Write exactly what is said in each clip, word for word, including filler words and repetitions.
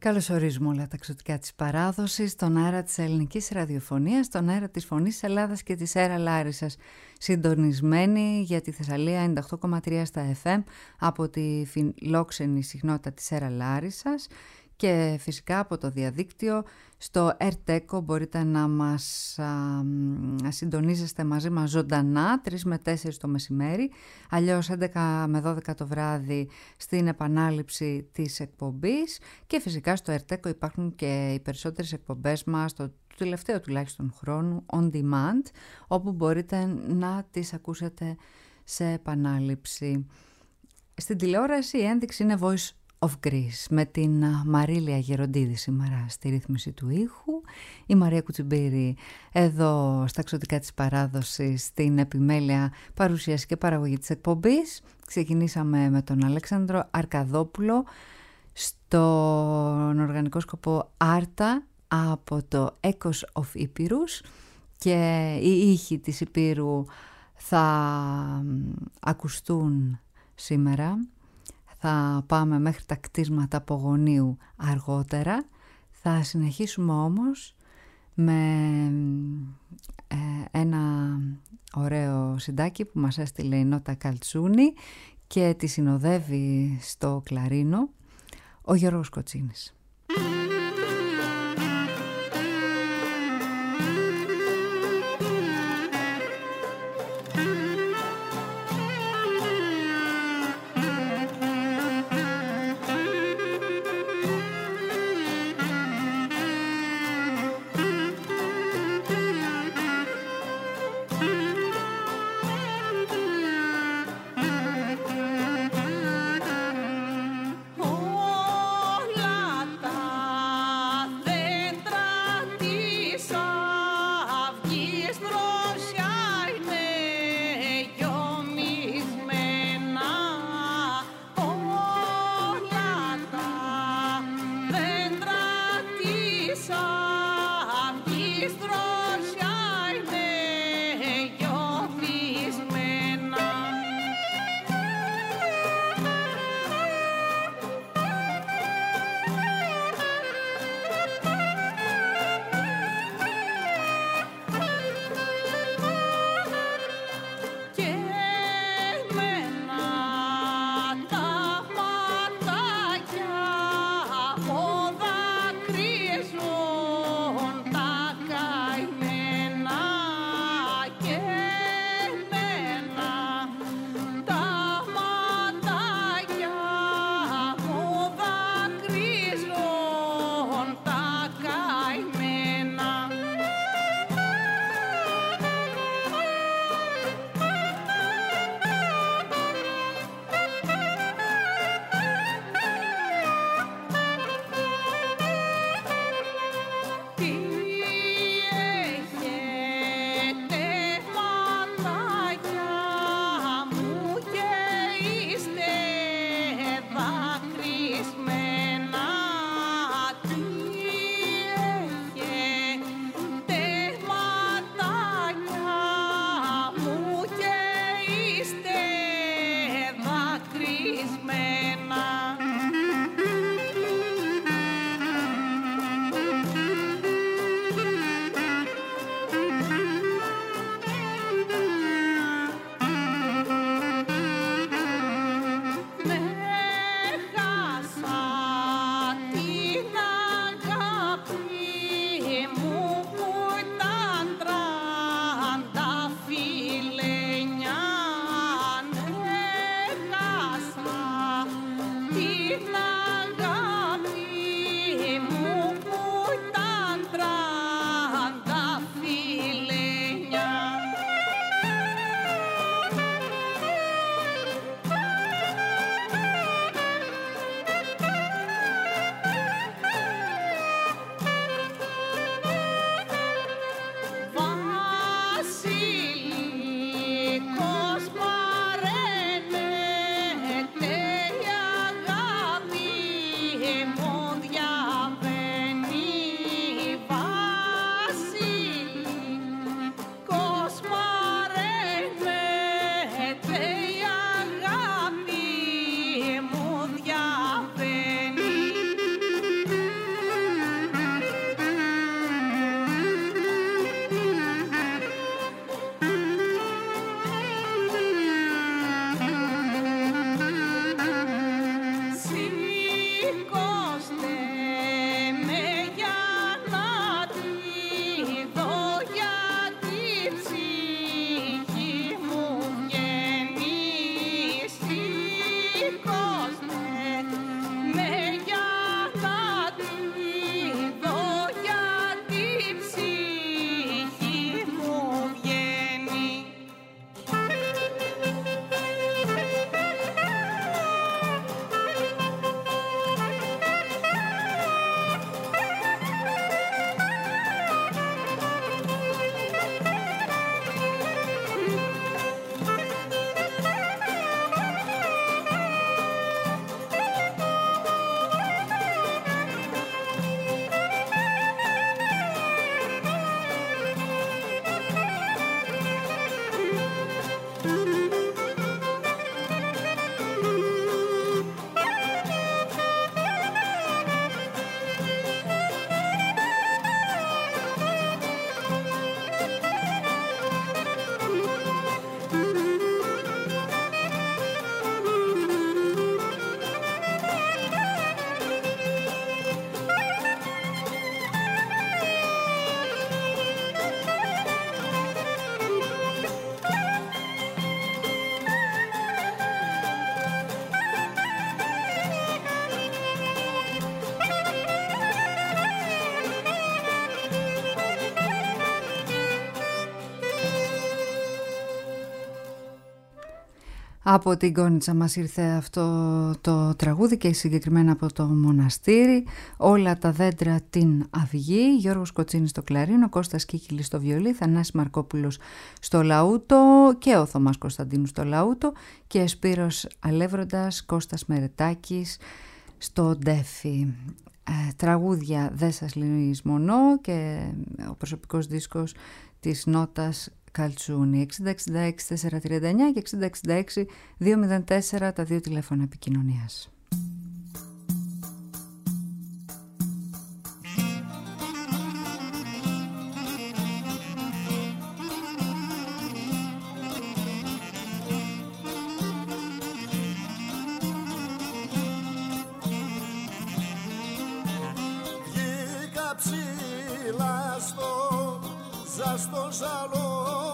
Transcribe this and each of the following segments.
Καλωσορίζουμε όλα τα εξωτικά της παράδοσης, στον αέρα της ελληνικής ραδιοφωνίας, στον αέρα της Φωνής Ελλάδας και της Έρα Λάρισσας. Συντονισμένοι για τη Θεσσαλία ενενήντα οκτώ κόμμα τρία στα εφ εμ από τη φιλόξενη συχνότητα της Έρα Λάρισσας και φυσικά από το διαδίκτυο στο Ερτέκο μπορείτε να μας α, α, συντονίζεστε μαζί μας ζωντανά τρεις με τέσσερις το μεσημέρι, αλλιώς έντεκα με δώδεκα το βράδυ στην επανάληψη της εκπομπής και φυσικά στο Ερτέκο υπάρχουν και οι περισσότερες εκπομπές μας το τελευταίο τουλάχιστον χρόνου on demand, όπου μπορείτε να τις ακούσετε σε επανάληψη. Στην τηλεόραση η ένδειξη είναι Voice of Greece με την Μαρίλια Γεροντίδη σήμερα στη ρύθμιση του ήχου, η Μαρία Κουτσιμπήρη εδώ στα εξωτικά της παράδοσης στην επιμέλεια παρουσίαση και παραγωγή της εκπομπής. Ξεκινήσαμε με τον Αλέξανδρο Αρκαδόπουλο στον οργανικό σκοπό Άρτα από το Echoes of Epirus και οι ήχοι της Υπήρου θα ακουστούν σήμερα. Θα πάμε μέχρι τα κτίσματα Απογονίου αργότερα. Θα συνεχίσουμε όμως με ε, ένα ωραίο συντάκι που μας έστειλε η Νότα Καλτσούνη και τη συνοδεύει στο κλαρίνο ο Γιώργος Κοτσίνης. Cosmarene, te agapη Από την Κόνιτσα μας ήρθε αυτό το τραγούδι και συγκεκριμένα από το Μοναστήρι. Όλα τα δέντρα την αυγή. Γιώργος Κοτσίνης στο κλαρίνο, Κώστας Κίκιλης στο βιολί, Θανάσης Μαρκόπουλος στο λαούτο και ο Θωμάς Κωνσταντίνου στο λαούτο και Σπύρος Αλεύροντας, Κώστας Μερετάκης στο ντέφι. Ε, τραγούδια «Δεν σας λησμονώ» και ο προσωπικός δίσκος της Νότας Καλτσούνη. Εξήντα εξήντα έξι τετρακόσια τριάντα εννιά και εξήντα εξήντα έξι διακόσια τέσσερα τα δύο τηλέφωνα επικοινωνίας. Βγήκα ψηλά στο ζαστό ζαλό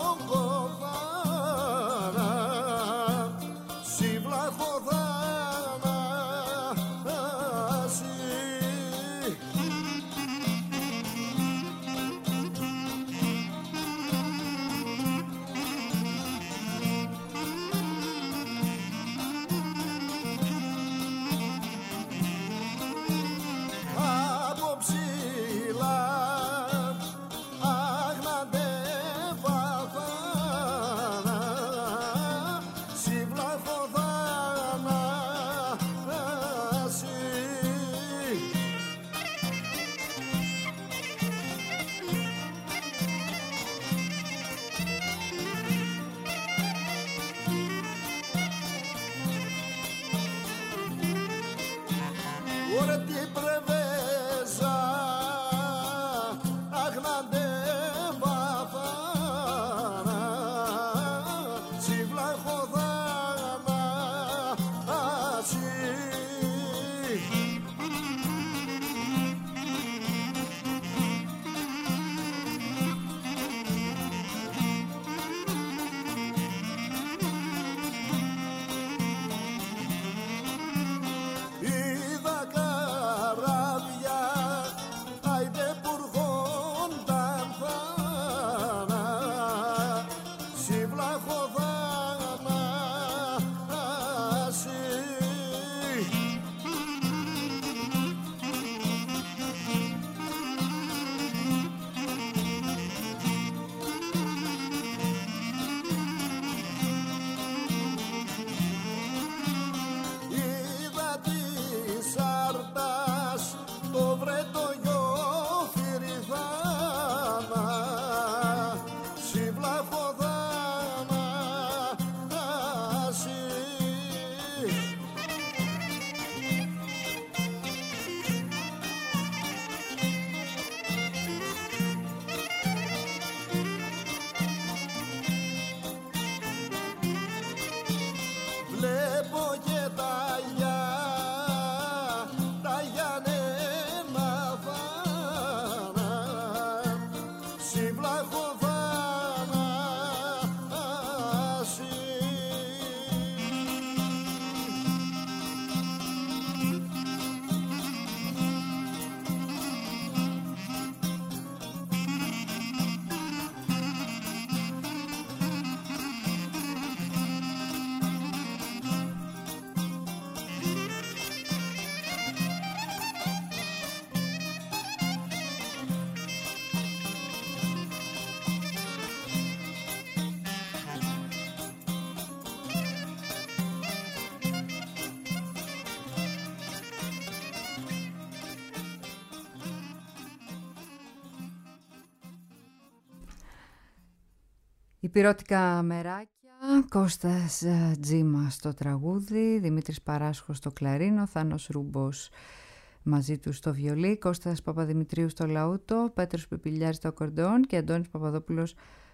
Υπηρώτικα μεράκια, Κώστας Τζίμα στο τραγούδι, Δημήτρης Παράσχος στο κλαρίνο, Θάνος Ρούμπος μαζί του στο βιολί, Κώστας Παπαδημητρίου στο λαούτο, Πέτρος Πιπηλιάρης στο ακορντεόν και Αντώνης Παπαδόπουλος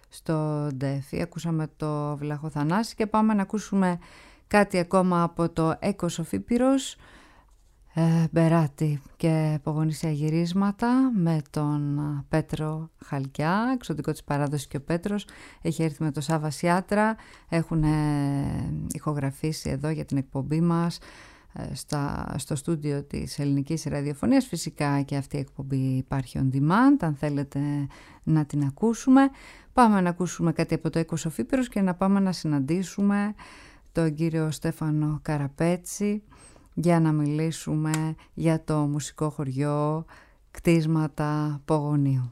στο ντέφι. Ακούσαμε το Βλάχο Θανάση και πάμε να ακούσουμε κάτι ακόμα από το Έκο Σοφίπυρος, ε, Μπεράτη και απογονήσια γυρίσματα με τον Πέτρο Χαλκιά, εξωτικό της παράδοσης και ο Πέτρος έχει έρθει με το Σάβα Σιάτρα, έχουν ε, ηχογραφήσει εδώ για την εκπομπή μας ε, στα, στο στούντιο της Ελληνικής Ραδιοφωνίας. Φυσικά και αυτή η εκπομπή υπάρχει on demand αν θέλετε να την ακούσουμε. Πάμε να ακούσουμε κάτι από το Έκο Σοφίπυρος και να πάμε να συναντήσουμε τον κύριο Στέφανο Καραπέτση, για να μιλήσουμε για το μουσικό χωριό Κτίσματα Πογονίου.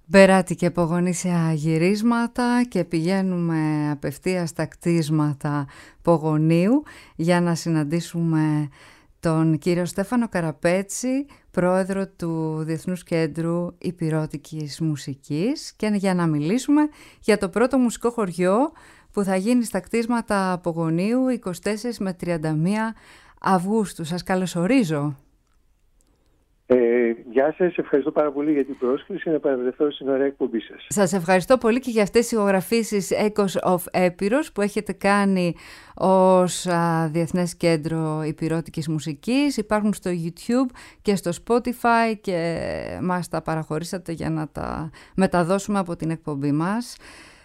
Μπεράτη και Πογονήσια γυρίσματα και πηγαίνουμε απευθείας στα κτίσματα Πογονίου για να συναντήσουμε τον κύριο Στέφανο Καραπέτση, πρόεδρο του Διεθνούς Κέντρου Υπηρώτικης Μουσικής, και για να μιλήσουμε για το πρώτο μουσικό χωριό που θα γίνει στα κτίσματα Πογονίου είκοσι τέσσερις με τριάντα μία Αυγούστου. Σας καλωσορίζω. Ε, γεια σας, ευχαριστώ πάρα πολύ για την πρόσκληση να παρευρεθώ στην ωραία εκπομπή σας. Σας ευχαριστώ πολύ και για αυτές τις ηχογραφήσεις Echoes of Epirus που έχετε κάνει ως α, Διεθνές Κέντρο Υπηρώτικης Μουσικής. Υπάρχουν στο YouTube και στο Spotify και μας τα παραχωρήσατε για να τα μεταδώσουμε από την εκπομπή μας.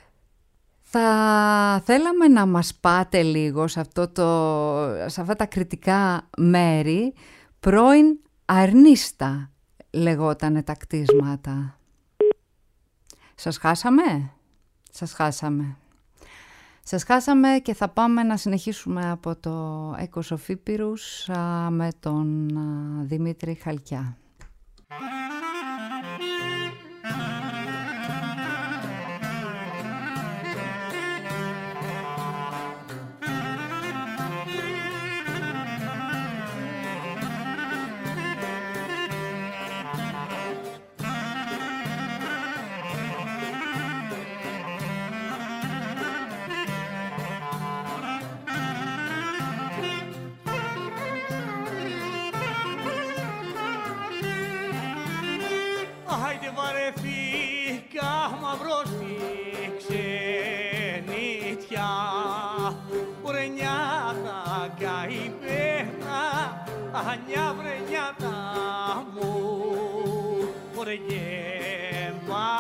Θα θέλαμε να μας πάτε λίγο σε, αυτό το, σε αυτά τα κριτικά μέρη. Πρώην Αρνίστα λεγότανε τα κτίσματα. Σας χάσαμε? Σας χάσαμε. Σας χάσαμε και θα πάμε να συνεχίσουμε από το Echoes of Epirus με τον Δημήτρη Χαλκιά. Ανιά βρενιάτα μου, οργέ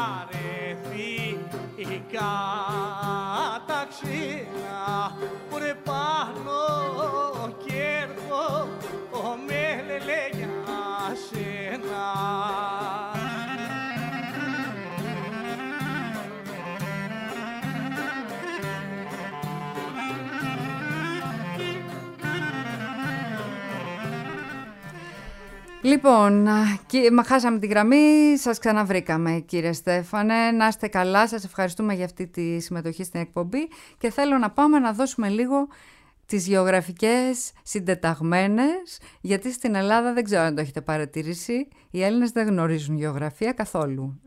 βαρεθήκα τα ξύνα, ωρε πάνω κι έρχω με λελέ για σένα. Λοιπόν, μα χάσαμε τη γραμμή, σας ξαναβρήκαμε κύριε Στέφανε, να είστε καλά, σας ευχαριστούμε για αυτή τη συμμετοχή στην εκπομπή και θέλω να πάμε να δώσουμε λίγο τις γεωγραφικές συντεταγμένες, γιατί στην Ελλάδα δεν ξέρω αν το έχετε παρατηρήσει, οι Έλληνες δεν γνωρίζουν γεωγραφία καθόλου.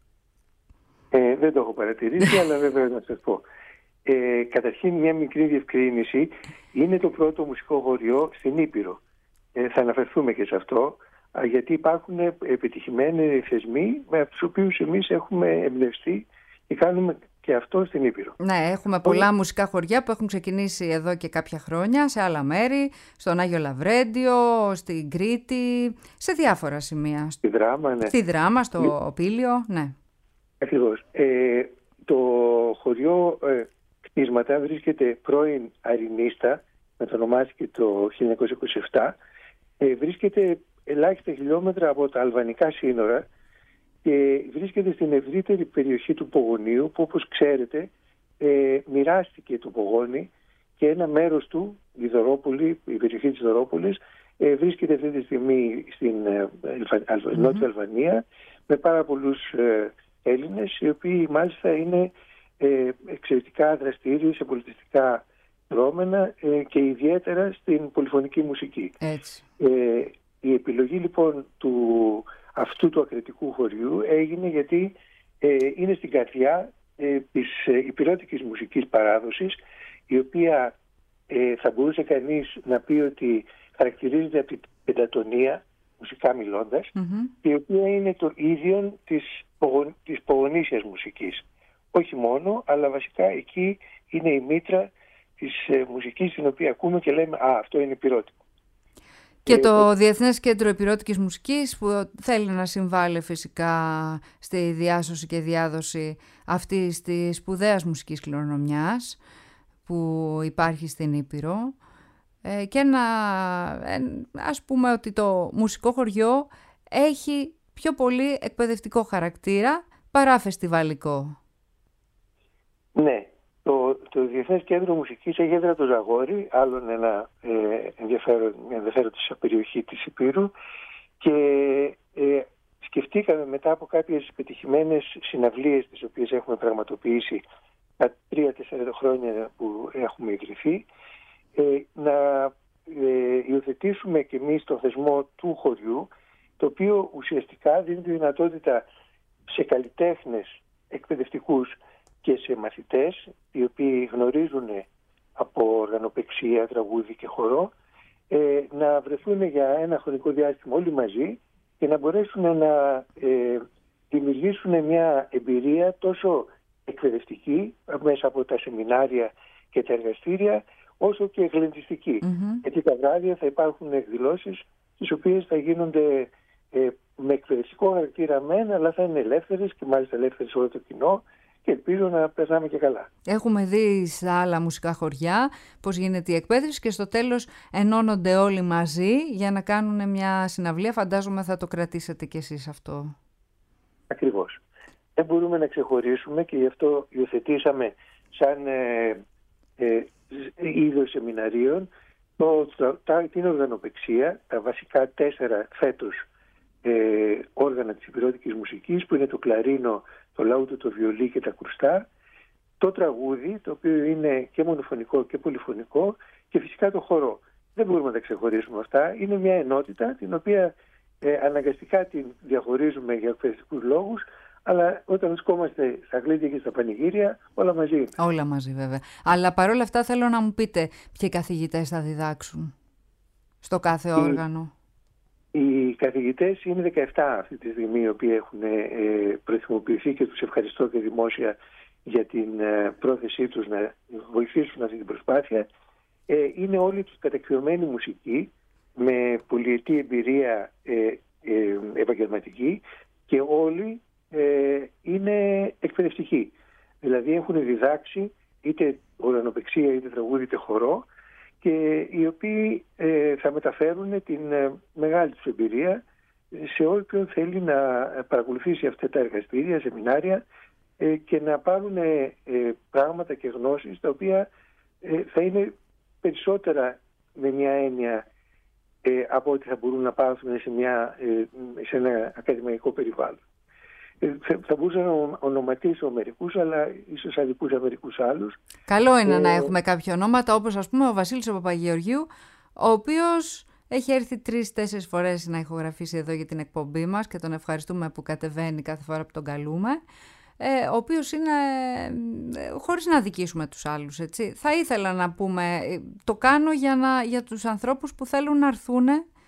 Ε, δεν το έχω παρατηρήσει, αλλά βέβαια να σας πω. Ε, καταρχήν μια μικρή διευκρίνηση, είναι το πρώτο μουσικό χωριό στην Ήπειρο. Ε, θα αναφερθούμε και σε αυτό, γιατί υπάρχουν επιτυχημένοι θεσμοί με τους οποίους εμείς έχουμε εμπνευστεί και κάνουμε και αυτό στην Ήπειρο. Ναι, έχουμε πολλά Ό, μουσικά χωριά που έχουν ξεκινήσει εδώ και κάποια χρόνια σε άλλα μέρη, στον Άγιο Λαβρέντιο, στην Κρήτη, σε διάφορα σημεία. Στη Δράμα, ναι. Στη Δράμα, στο Λ... Πήλιο, ναι. Ακριβώς. Ε, το χωριό ε, κτίσματα βρίσκεται πρώην Αρινίστα, μετονομάστηκε το χίλια εννιακόσια είκοσι επτά, ε, βρίσκεται ελάχιστα χιλιόμετρα από τα αλβανικά σύνορα και βρίσκεται στην ευρύτερη περιοχή του Πογονίου που, όπως ξέρετε, ε, μοιράστηκε το Πογόνι και ένα μέρος του, η Δωρόπολη, η περιοχή της Δωρόπολης, ε, βρίσκεται αυτή τη στιγμή στην ε, Αλβα, mm-hmm. Νότια Αλβανία με πάρα πολλούς ε, Έλληνες, οι οποίοι μάλιστα είναι ε, εξαιρετικά δραστήριοι σε πολιτιστικά δρόμενα ε, και ιδιαίτερα στην πολυφωνική μουσική. Έτσι. Ε, η επιλογή λοιπόν του, αυτού του ακριτικού χωριού έγινε γιατί ε, είναι στην καρδιά ε, της ε, υπηρώτικης μουσικής παράδοσης, η οποία ε, θα μπορούσε κανείς να πει ότι χαρακτηρίζεται από την πεντατονία, μουσικά μιλώντας, mm-hmm. και η οποία είναι το ίδιο της, πογον, της πογονήσιας μουσικής. Όχι μόνο, αλλά βασικά εκεί είναι η μήτρα της ε, μουσικής την οποία ακούμε και λέμε «Α, αυτό είναι υπηρώτικο». Και το Διεθνές Κέντρο Υπηρώτικης Μουσικής που θέλει να συμβάλλει φυσικά στη διάσωση και διάδοση αυτής της σπουδαίας μουσικής κληρονομιάς που υπάρχει στην Ήπειρο, και να ας πούμε ότι το μουσικό χωριό έχει πιο πολύ εκπαιδευτικό χαρακτήρα παρά φεστιβαλικό. Ναι. Το, το Διεθνές Κέντρο Μουσικής έχει έδρα το Ζαγόρι, άλλον ένα ε, ενδιαφέρον, ενδιαφέρον της περιοχή της Υπήρου, και ε, σκεφτήκαμε μετά από κάποιες πετυχημένες συναυλίες τις οποίες έχουμε πραγματοποιήσει τα τρία-τέσσερα χρόνια που έχουμε ιδρυθεί, ε, να ε, υιοθετήσουμε και εμείς τον θεσμό του χωριού, το οποίο ουσιαστικά δίνει τη δυνατότητα σε καλλιτέχνες εκπαιδευτικούς και σε μαθητές, οι οποίοι γνωρίζουν από οργανοπαιξία, τραγούδι και χορό, ε, να βρεθούν για ένα χρονικό διάστημα όλοι μαζί και να μπορέσουν να ε, δημιουργήσουν μια εμπειρία τόσο εκπαιδευτική μέσα από τα σεμινάρια και τα εργαστήρια, όσο και εγκλεντιστική. Mm-hmm. Γιατί τα βράδια θα υπάρχουν εκδηλώσεις τις οποίες θα γίνονται ε, με εκπαιδευτικό χαρακτήρα μεν, αλλά θα είναι ελεύθερες και μάλιστα ελεύθερες όλο το κοινό και ελπίζω να περνάμε και καλά. Έχουμε δει στα άλλα μουσικά χωριά πώς γίνεται η εκπαίδευση και στο τέλος ενώνονται όλοι μαζί για να κάνουν μια συναυλία. Φαντάζομαι θα το κρατήσετε κι εσείς αυτό. Ακριβώς. Δεν μπορούμε να ξεχωρίσουμε και γι' αυτό υιοθετήσαμε σαν ε, ε, είδος σεμιναρίων το, το, τα, την οργανοπαιξία, τα βασικά τέσσερα φέτος ε, όργανα της υπηρώτικης μουσικής, που είναι το κλαρίνο, το λαούτο, το βιολί και τα κρουστά, το τραγούδι, το οποίο είναι και μονοφωνικό και πολυφωνικό, και φυσικά το χορό. Δεν μπορούμε να τα ξεχωρίσουμε αυτά. Είναι μια ενότητα την οποία ε, αναγκαστικά την διαχωρίζουμε για εκπαιδευτικούς λόγους, αλλά όταν βρισκόμαστε στα γλέντια και στα πανηγύρια, όλα μαζί είναι. Όλα μαζί βέβαια. Αλλά παρόλα αυτά θέλω να μου πείτε ποιοι καθηγητές θα διδάξουν στο κάθε οι, όργανο. Οι καθηγητές είναι δεκαεπτά αυτή τη στιγμή, οι οποίοι έχουν ε, προθυμοποιηθεί και τους ευχαριστώ και δημόσια για την ε, πρόθεσή τους να βοηθήσουν αυτή την προσπάθεια. Ε, είναι όλοι τους καταξιωμένοι μουσικοί με πολυετή εμπειρία ε, ε, επαγγελματική και όλοι Ε, είναι εκπαιδευτικοί. Δηλαδή έχουν διδάξει είτε οργανοπαιξία, είτε τραγούδι, είτε χορό, και οι οποίοι ε, θα μεταφέρουν την ε, μεγάλη τους εμπειρία σε όποιον θέλει να παρακολουθήσει αυτά τα εργαστήρια, σεμινάρια ε, και να πάρουν ε, ε, πράγματα και γνώσεις τα οποία ε, θα είναι περισσότερα με μια έννοια ε, από ό,τι θα μπορούν να πάρουν σε, μια, ε, σε ένα ακαδημαϊκό περιβάλλον. Θα μπορούσα να ονοματίσω μερικούς, αλλά ίσως αδικούσα μερικούς άλλους. Καλό είναι ε... να έχουμε κάποια ονόματα, όπως ας πούμε ο Βασίλης ο Παπαγεωργίου, ο οποίος έχει έρθει τρεις-τέσσερις φορές να ηχογραφήσει εδώ για την εκπομπή μας και τον ευχαριστούμε που κατεβαίνει κάθε φορά που τον καλούμε. Ε, ο οποίος είναι, ε, χωρίς να αδικήσουμε τους άλλους, έτσι. Θα ήθελα να πούμε, το κάνω για, να, για τους ανθρώπους που θέλουν να έρθουν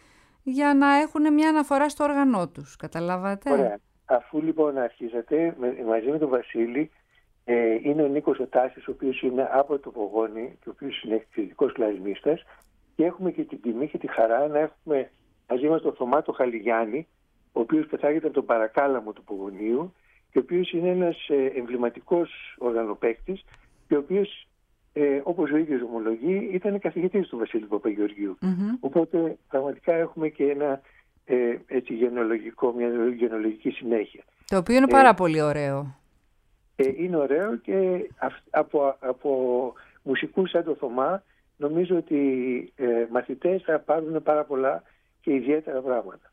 για να έχουν μια αναφορά στο όργανό τους. Καταλάβατε? Ωραία. Αφού λοιπόν αρχίσατε, μαζί με τον Βασίλη, ε, είναι ο Νίκος ο Τάσης, ο οποίος είναι από το Πογόνι και ο οποίος είναι εξαιρετικός κλαρινίστας, και έχουμε και την τιμή και τη χαρά να έχουμε μαζί μας τον Θωμά τον Χαλιγιάννη, ο οποίος κατάγεται από τον Παρακάλαμο του Πογονίου και ο οποίος είναι ένας ε, εμβληματικός οργανοπαίκτης και ο οποίος, ε, όπως ο ίδιος ομολογεί, ήταν καθηγητής του Βασίλη Παπαγεωργίου. Mm-hmm. Οπότε πραγματικά έχουμε και ένα Ε, έτσι γενεολογικό, μια γενεολογική συνέχεια. Το οποίο είναι πάρα ε, πολύ ωραίο. Ε, είναι ωραίο και από, από μουσικούς σαν το Θωμά νομίζω ότι ε, μαθητές θα πάρουν πάρα πολλά και ιδιαίτερα πράγματα.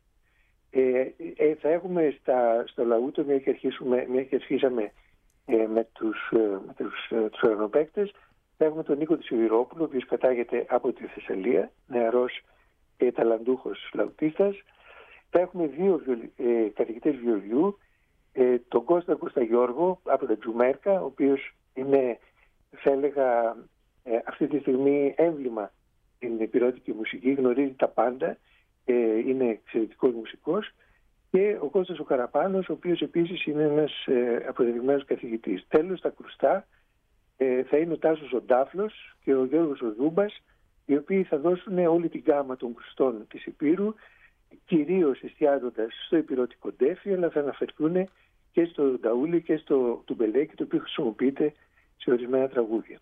Ε, ε, θα έχουμε στα, στο Λαούτο, μια και, αρχίσουμε, μια και αρχίσαμε ε, με τους, ε, με τους, ε, τους οργανοπαίκτες, θα έχουμε τον Νίκο Σιδηρόπουλο, ο οποίος κατάγεται από τη Θεσσαλία, νεαρός και ταλαντούχος λαουτίστας. Θα έχουμε δύο βιολι... ε, καθηγητές βιολιού, ε, τον Κώστα Κωσταγιώργο από τα Τζουμέρκα, ο οποίος είναι, θα έλεγα, ε, αυτή τη στιγμή έμβλημα στην υπηρώτικη μουσική, γνωρίζει τα πάντα, ε, είναι εξαιρετικός μουσικός, και ο Κώστας ο Καραπάνος, ο οποίος επίσης είναι ένας ε, αποδεδειγμένος καθηγητής. Τέλος, στα κρουστά ε, θα είναι ο Τάσος ο Ντάφλος και ο Γιώργος ο Δούμπας, οι οποίοι θα δώσουν όλη την γάμα των κρουστών της Υπήρου, κυρίως εστιάζοντας στο υπηρώτικο ντέφι, αλλά θα αναφερθούν και στο νταούλι και στο τουμπελέκι, το οποίο χρησιμοποιείται σε ορισμένα τραγούδια.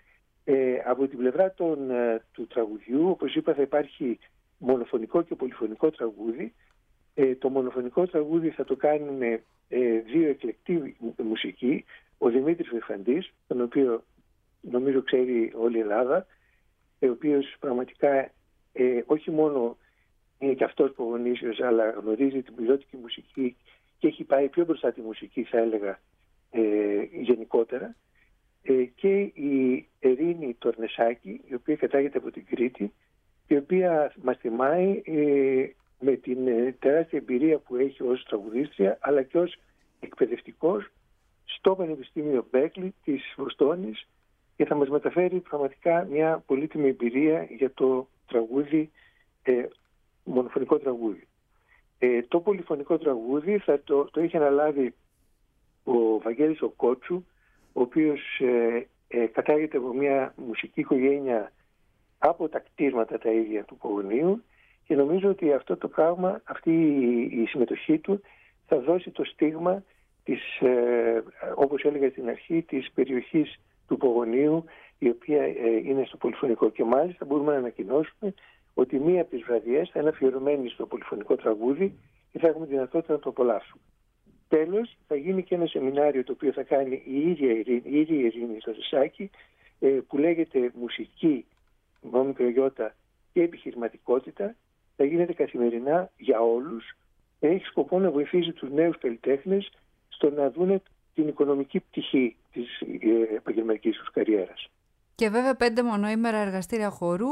Ε, από την πλευρά των, του τραγουδιού, όπως είπα, θα υπάρχει μονοφωνικό και πολυφωνικό τραγούδι. Ε, το μονοφωνικό τραγούδι θα το κάνουν ε, δύο εκλεκτοί μουσικοί, ο Δημήτρης Βεφαντής, τον οποίο νομίζω ξέρει όλη η Ελλάδα, ο οποίος πραγματικά ε, όχι μόνο είναι και αυτός πογονήσιος, αλλά γνωρίζει την πιλότικη μουσική και έχει πάει πιο μπροστά τη μουσική, θα έλεγα, ε, γενικότερα. Ε, και η Ερήνη Τορνεσάκη, η οποία κατάγεται από την Κρήτη, η οποία μας θυμάει ε, με την ε, τεράστια εμπειρία που έχει ως τραγουδίστρια, αλλά και ως εκπαιδευτικός στο Πανεπιστήμιο Μπέρκλι της Βοστόνης, και θα μας μεταφέρει πραγματικά μια πολύτιμη εμπειρία για το τραγούδι, ε, μονοφωνικό τραγούδι. Ε, το πολυφωνικό τραγούδι θα το, το είχε αναλάβει ο Βαγγέλης ο Κότσου, ο οποίος ε, ε, κατάγεται από μια μουσική οικογένεια από τα κτίσματα τα ίδια του Πογονίου, και νομίζω ότι αυτό το πράγμα, αυτή η, η συμμετοχή του θα δώσει το στίγμα της, ε, όπως έλεγα στην αρχή, της περιοχής του Πογονίου, η οποία ε, είναι στο πολυφωνικό, και μάλιστα μπορούμε να ανακοινώσουμε ότι μία από τις βραδιές θα είναι αφιερωμένη στο πολυφωνικό τραγούδι και θα έχουμε δυνατότητα να το απολαύσουμε. Τέλος, θα γίνει και ένα σεμινάριο το οποίο θα κάνει η ίδια η Ειρήνη, η ίδια η Ειρήνη Τορνεσάκη, ε, που λέγεται Μουσική, Μόμικρογιώτα και Επιχειρηματικότητα. Θα γίνεται καθημερινά για όλους και έχει σκοπό να βοηθήσει τους νέους καλλιτέχνες στο να δουν την οικονομική πτυχή της επαγγελματικής τους καριέρας. Και βέβαια πέντε μονοήμερα εργαστήρια χορού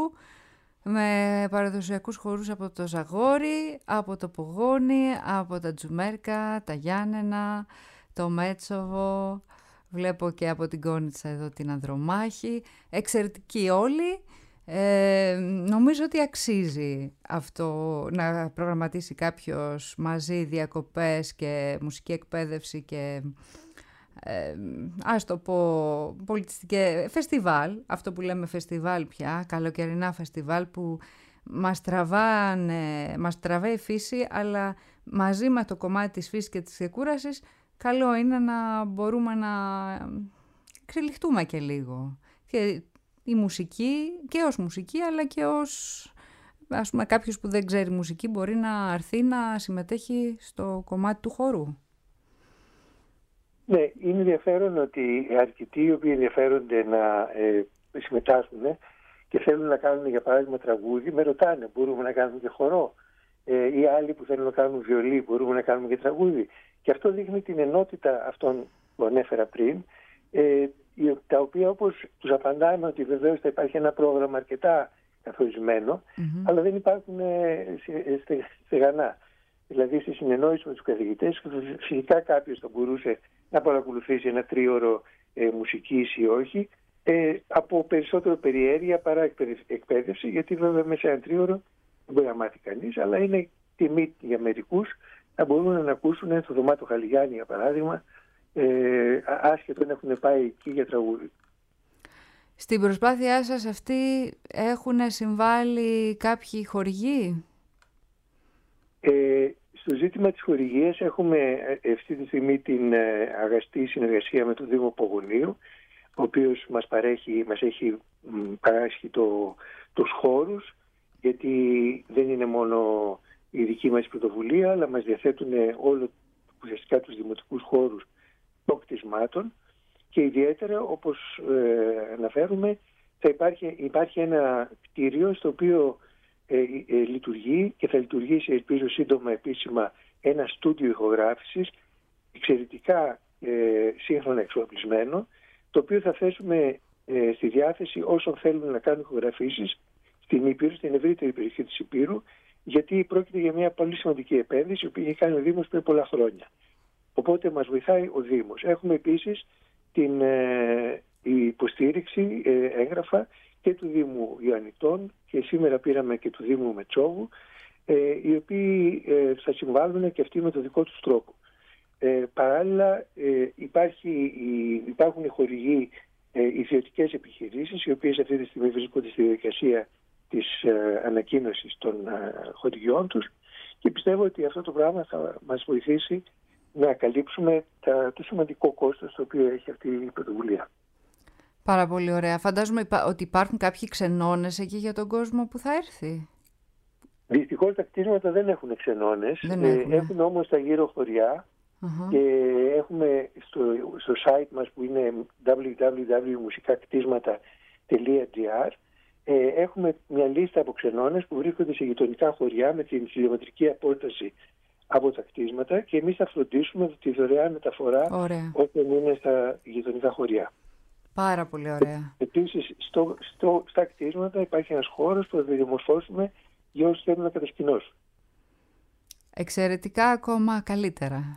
με παραδοσιακούς χορούς από το Ζαγόρι, από το Πογόνι, από τα Τζουμέρκα, τα Γιάννενα, το Μέτσοβο, βλέπω και από την Κόνιτσα εδώ την Ανδρομάχη. Εξαιρετικοί όλοι. Ε, νομίζω ότι αξίζει αυτό να προγραμματίσει κάποιος μαζί διακοπές και μουσική εκπαίδευση και ε, ας το πω πολιτιστικές φεστιβάλ, αυτό που λέμε φεστιβάλ πια, καλοκαιρινά φεστιβάλ που μας τραβάνε, μας τραβάει η φύση, αλλά μαζί με το κομμάτι της φύσης και της εκούρασης καλό είναι να μπορούμε να ξελιχτούμε και λίγο. Και η μουσική και ως μουσική, αλλά και ως, ας πούμε, κάποιος που δεν ξέρει μουσική μπορεί να έρθει να συμμετέχει στο κομμάτι του χορού. Ναι, είναι ενδιαφέρον ότι αρκετοί οι οποίοι ενδιαφέρονται να ε, συμμετάσχουν ε, και θέλουν να κάνουν για παράδειγμα τραγούδι, με ρωτάνε μπορούμε να κάνουμε και χορό, ε, ή άλλοι που θέλουν να κάνουν βιολί μπορούμε να κάνουμε και τραγούδι. Και αυτό δείχνει την ενότητα αυτών που ανέφερα πριν, ε, τα οποία όπως τους απαντάμε ότι βεβαίως θα υπάρχει ένα πρόγραμμα αρκετά καθορισμένο, mm-hmm. αλλά δεν υπάρχουν ε, στε, στεγανά. Δηλαδή στη συνεννόηση με τους καθηγητές φυσικά κάποιος θα μπορούσε να παρακολουθήσει ένα τρίωρο ε, μουσικής ή όχι, ε, από περισσότερο περιέργεια παρά εκπαίδευση, γιατί βέβαια μέσα σε ένα τρίωρο δεν μπορεί να μάθει κανείς, αλλά είναι τιμή για μερικούς να μπορούν να ακούσουν στο δωμάτιο Χαλιγιάννη για παράδειγμα, Ε, άσχετον έχουν πάει εκεί για τραγούδι. Στην προσπάθειά σας αυτή έχουν συμβάλει κάποιοι χορηγοί? Ε, στο ζήτημα της χορηγίας έχουμε αυτή τη στιγμή την αγαστή συνεργασία με τον Δήμο Πογονίου, ο οποίος μας, παρέχει, μας έχει παράσχει το, τους χώρους, γιατί δεν είναι μόνο η δική μας πρωτοβουλία, αλλά μας διαθέτουν όλο ουσιαστικά τους δημοτικούς χώρους των κτισμάτων, και ιδιαίτερα όπως ε, αναφέρουμε θα υπάρχει, υπάρχει ένα κτίριο στο οποίο ε, ε, λειτουργεί και θα λειτουργήσει ελπίζω σύντομα επίσημα ένα στούντιο ηχογράφησης εξαιρετικά ε, σύγχρονα εξοπλισμένο, το οποίο θα θέσουμε ε, στη διάθεση όσων θέλουν να κάνουν ηχογραφήσεις στην Ήπειρο, στην ευρύτερη περιοχή της Ήπειρου, γιατί πρόκειται για μια πολύ σημαντική επένδυση που είχε κάνει ο Δήμος πριν πολλά χρόνια. Οπότε μας βοηθάει ο Δήμος. Έχουμε επίσης την ε, υποστήριξη ε, έγγραφα και του Δήμου Ιωαννιτών, και σήμερα πήραμε και του Δήμου Μετσόβου, ε, οι οποίοι ε, θα συμβάλλουν και αυτοί με το δικό τους τρόπο. Ε, παράλληλα ε, υπάρχει, υπάρχουν χορηγοί ε, ιδιωτικές επιχειρήσεις, οι οποίες αυτή τη στιγμή βρίσκονται στη διαδικασία της ε, ανακοίνωσης των ε, χορηγιών τους, και πιστεύω ότι αυτό το πράγμα θα μας βοηθήσει να καλύψουμε τα, το σημαντικό κόστος το οποίο έχει αυτή η πρωτοβουλία. Πάρα πολύ ωραία. Φαντάζομαι ότι υπάρχουν κάποιοι ξενώνες εκεί για τον κόσμο που θα έρθει. Δυστυχώς τα κτίσματα δεν έχουν ξενώνες. Δεν έχουν. Ε, έχουν όμως τα γύρω χωριά, uh-huh. και έχουμε στο, στο site μας που είναι double-u double-u double-u τελεία μουσικά κτίσματα τελεία τζι άρ ε, έχουμε μια λίστα από ξενώνες που βρίσκονται σε γειτονικά χωριά με την χιλιομετρική απόσταση από τα κτίσματα και εμείς θα φροντίσουμε τη δωρεάν μεταφορά όταν είναι στα γειτονικά χωριά. Πάρα πολύ ωραία. Επίσης, στο, στο, στα κτίσματα υπάρχει ένας χώρος που θα διαμορφώσουμε για όσους θέλουν να κατασκηνώσουν. Εξαιρετικά, ακόμα καλύτερα.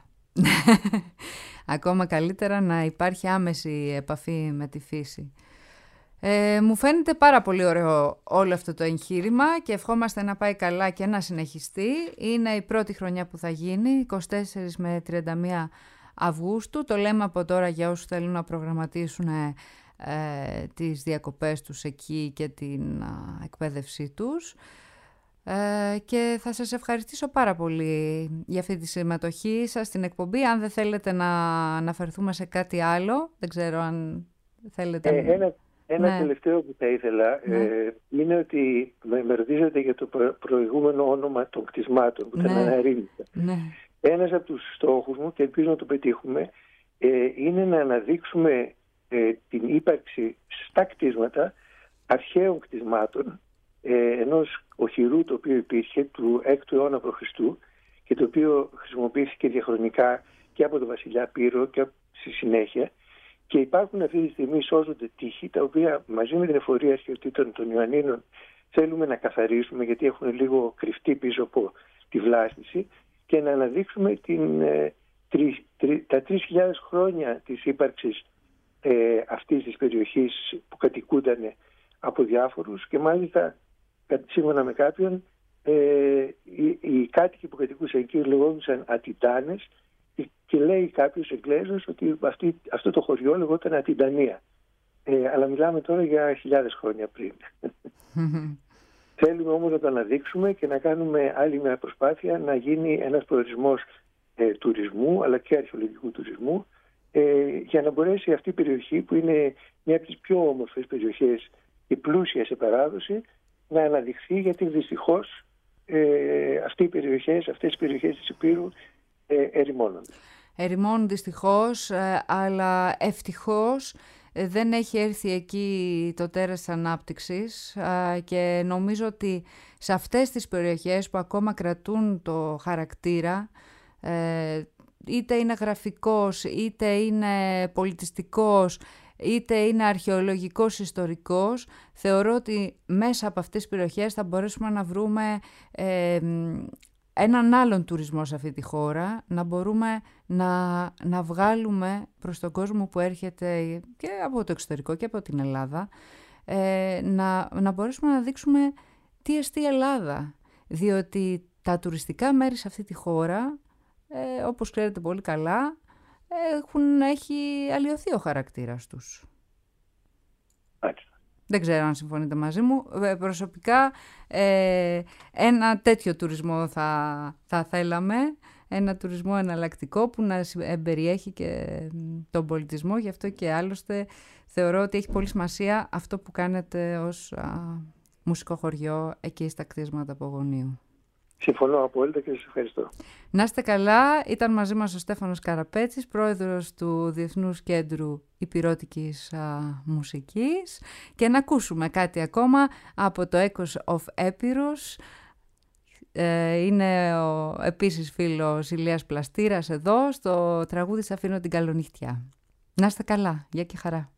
Ακόμα καλύτερα να υπάρχει άμεση επαφή με τη φύση. Ε, μου φαίνεται πάρα πολύ ωραίο όλο αυτό το εγχείρημα και ευχόμαστε να πάει καλά και να συνεχιστεί. Είναι η πρώτη χρονιά που θα γίνει, εικοστή τέταρτη με τριάντα μία Αυγούστου. Το λέμε από τώρα για όσους θέλουν να προγραμματίσουν ε, τις διακοπές τους εκεί και την α, εκπαίδευσή τους. Ε, και θα σας ευχαριστήσω πάρα πολύ για αυτή τη συμμετοχή σας στην εκπομπή. Αν δεν θέλετε να αναφερθούμε σε κάτι άλλο, δεν ξέρω αν θέλετε... Ε, ένα ένα ναι. τελευταίο που θα ήθελα ναι. ε, είναι ότι με, με ρωτήσατε για το προ, προηγούμενο όνομα των κτισμάτων που ναι. ήταν αναρρύνητα. Ναι. Ένας από τους στόχους μου, και ελπίζω να το πετύχουμε, ε, είναι να αναδείξουμε ε, την ύπαρξη στα κτίσματα αρχαίων κτισμάτων, ε, ενός οχυρού το οποίο υπήρχε του έκτου αιώνα προ Χριστού και το οποίο χρησιμοποιήθηκε διαχρονικά και από τον βασιλιά Πύρο και στη συνέχεια, και υπάρχουν αυτή τη στιγμή, σώζονται τείχη τα οποία μαζί με την εφορία αρχαιοτήτων των Ιωαννίνων θέλουμε να καθαρίσουμε, γιατί έχουν λίγο κρυφτεί πίσω από τη βλάστηση, και να αναδείξουμε την, ε, τρι, τρι, τα τρεις χιλιάδες χρόνια της ύπαρξης ε, αυτής της περιοχής που κατοικούνταν από διάφορους, και μάλιστα σύμφωνα με κάποιον ε, οι, οι κάτοικοι που κατοικούσαν εκεί λεγόντουσαν Ατιτάνες, και λέει κάποιος Εγγλέζος ότι αυτή, αυτό το χωριό λεγόταν Ατιτανία. Ε, αλλά μιλάμε τώρα για χιλιάδες χρόνια πριν. Θέλουμε όμως να το αναδείξουμε και να κάνουμε άλλη μια προσπάθεια να γίνει ένας προορισμός ε, τουρισμού αλλά και αρχαιολογικού τουρισμού, ε, για να μπορέσει αυτή η περιοχή, που είναι μια από τις πιο όμορφες περιοχές και πλούσια σε παράδοση, να αναδειχθεί, γιατί δυστυχώς ε, αυτές οι περιοχές, αυτές οι περιοχές της Υπήρου ε, ερημώνονται. Ερημώνουν δυστυχώς, ε, αλλά ευτυχώς ε, δεν έχει έρθει εκεί το τέρας της ανάπτυξης, ε, και νομίζω ότι σε αυτές τις περιοχές που ακόμα κρατούν το χαρακτήρα, ε, είτε είναι γραφικός, είτε είναι πολιτιστικός, είτε είναι αρχαιολογικός, ιστορικός, θεωρώ ότι μέσα από αυτές τις περιοχές θα μπορέσουμε να βρούμε ε, έναν άλλον τουρισμό σε αυτή τη χώρα, να μπορούμε να, να βγάλουμε προς τον κόσμο που έρχεται και από το εξωτερικό και από την Ελλάδα, ε, να, να μπορέσουμε να δείξουμε τι εστί η Ελλάδα. Διότι τα τουριστικά μέρη σε αυτή τη χώρα, ε, όπως ξέρετε πολύ καλά, έχουν, έχει αλλοιωθεί ο χαρακτήρας τους. Άξι. Δεν ξέρω αν συμφωνείτε μαζί μου. Προσωπικά ε, ένα τέτοιο τουρισμό θα, θα θέλαμε, ένα τουρισμό εναλλακτικό που να περιέχει και τον πολιτισμό. Γι' αυτό και άλλωστε θεωρώ ότι έχει πολύ σημασία αυτό που κάνετε ως α, μουσικό χωριό εκεί στα κτίσματα Απογονίου. Συμφωνώ απόλυτα και σας ευχαριστώ. Να είστε καλά. Ήταν μαζί μας ο Στέφανος Καραπέτσης, πρόεδρος του Διεθνούς Κέντρου Υπηρώτικης α, Μουσικής, και να ακούσουμε κάτι ακόμα από το Echoes of Epirus. Ε, είναι ο επίσης φίλος Ηλίας Πλαστήρας εδώ, στο τραγούδι «Σ' αφήνω την καλονυχτιά». Να είστε καλά. Γεια και χαρά.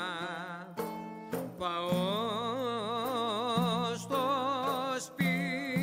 Πάω στο σπίτι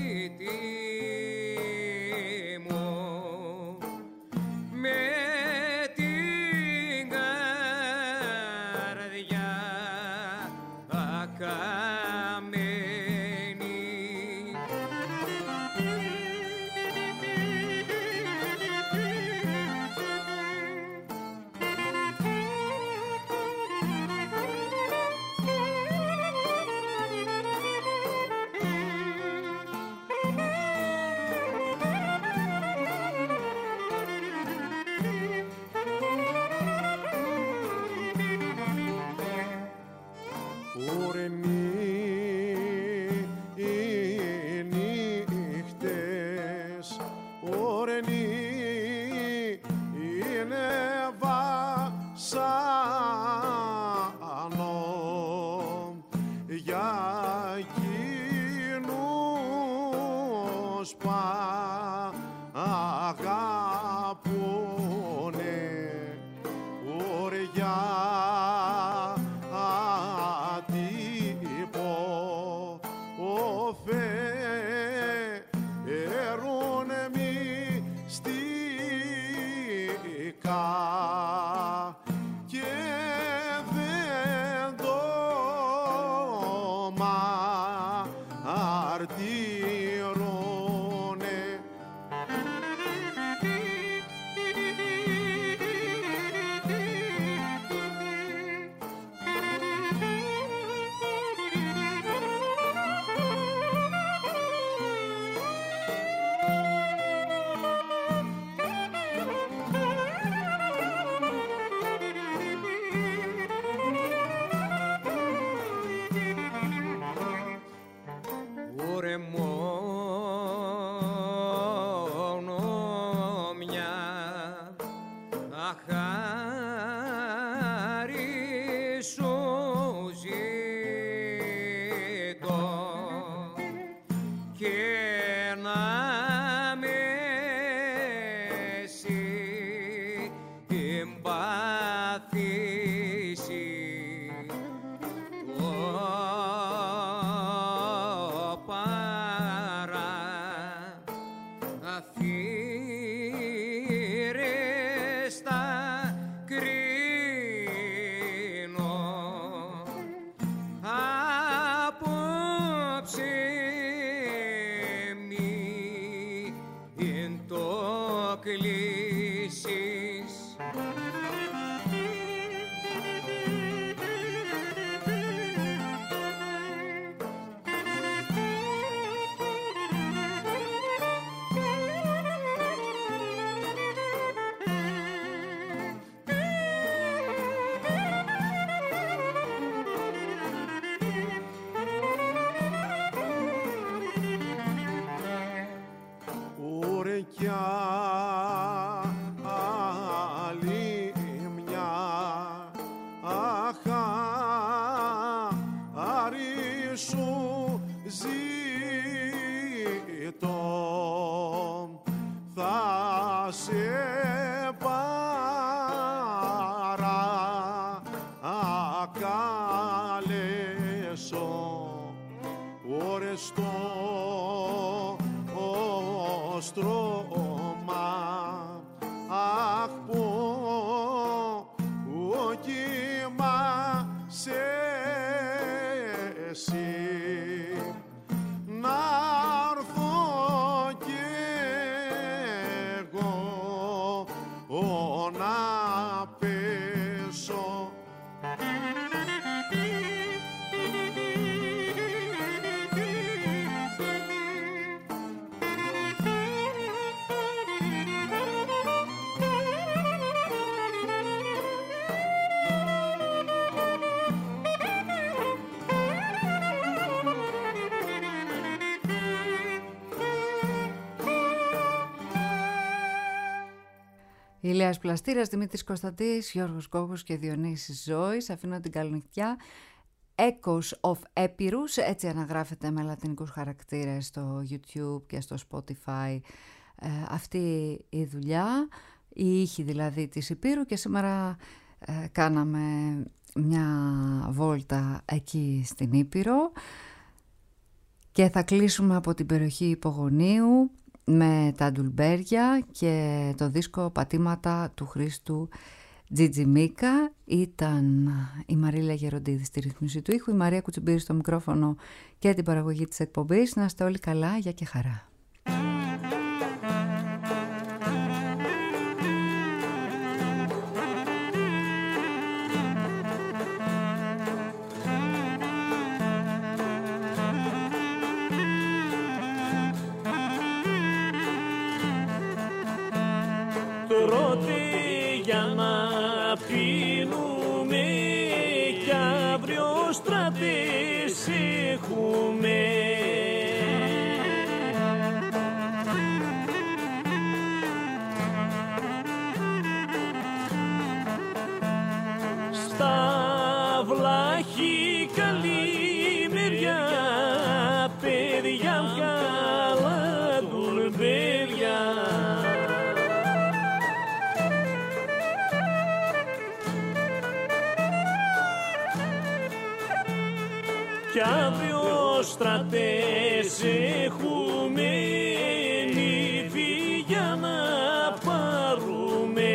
Ηλίας Πλαστήρας, Δημήτρης Κωνσταντής, Γιώργος Κόκκος και Διονύσης Ζώης. Αφήνω την καληνυχτιά. Echoes of Epirus, έτσι αναγράφεται με λατινικούς χαρακτήρες στο YouTube και στο Spotify ε, αυτή η δουλειά, η ήχη δηλαδή της Υπήρου, και σήμερα ε, κάναμε μια βόλτα εκεί στην Ήπειρο και θα κλείσουμε από την περιοχή Υπογονείου με τα Ντουλμπέρια και το δίσκο Πατήματα του Χρήστου Τζιτζιμίκα. Ήταν η Μαρίλα Γεροντίδη στη ρύθμιση του ήχου, η Μαρία Κουτσουμπύρη στο μικρόφωνο και την παραγωγή της εκπομπής. Να είστε όλοι καλά, γεια και χαρά. Για να πίνουμε κι αύριο στρατές έχουμε. Στα βλάχη καλή μεριά, παιδιά καλά τουρμπέρια. Κι αύριο στρατές έχουμε νύφη για να πάρουμε.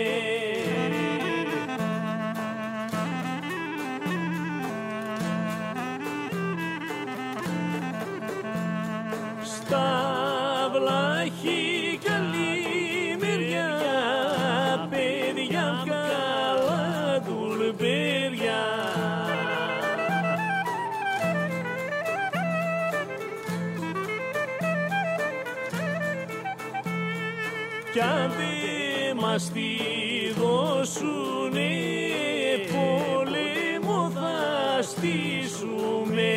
Στα βλάχη καλή μεριά, παιδιά καλά τουρμπέρια. Κι αν δε μας τη δώσουνε, πόλεμο θα στήσουμε.